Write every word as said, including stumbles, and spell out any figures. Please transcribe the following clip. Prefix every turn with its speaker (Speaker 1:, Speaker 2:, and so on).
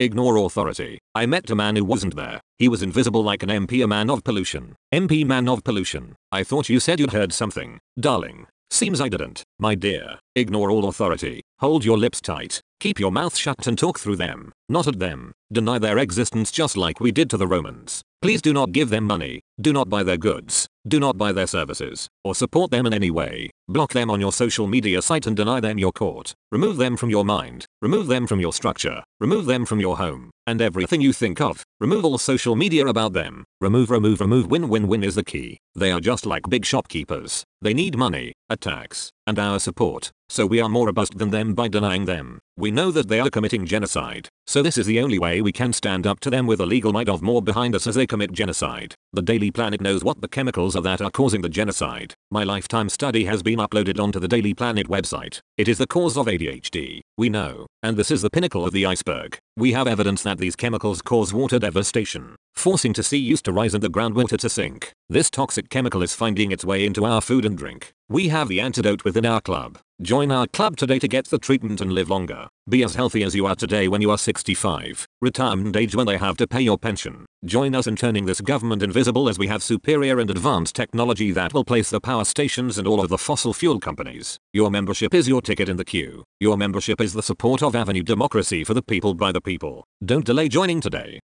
Speaker 1: Ignore authority. I met a man who wasn't there. He was invisible like an M P, a man of pollution. M P, man of pollution. I thought you said you'd heard something, darling. Seems I didn't. My dear, ignore all authority. Hold your lips tight. Keep your mouth shut and talk through them, not at them. Deny their existence just like we did to the Romans. Please do not give them money. Do not buy their goods. Do not buy their services, or support them in any way. Block them on your social media site and deny them your court. Remove them from your mind. Remove them from your structure. Remove them from your home. And everything you think of. Remove all social media about them. Remove, remove, remove. Win, win, win is the key. They are just like big shopkeepers. They need money, a tax, and our support. So we are more robust than them by denying them. We know that they are committing genocide. So this is the only way we can stand up to them with a legal might of more behind us as they commit genocide. The Daily Planet knows what the chemicals are that are causing the genocide. My lifetime study has been uploaded onto the Daily Planet website. It is the cause of A D H D. We know. And this is the pinnacle of the iceberg. We have evidence that these chemicals cause water devastation, forcing to sea used to rise and the groundwater to sink. This toxic chemical is finding its way into our food and drink. We have the antidote within our club. Join our club today to get the treatment and live longer. Be as healthy as you are today when you are sixty-five. Retirement age when they have to pay your pension. Join us in turning this government invisible as we have superior and advanced technology that will place the power stations and all of the fossil fuel companies. Your membership is your ticket in the queue. Your membership is the support of Avenue Democracy for the people by the people. Don't delay joining today.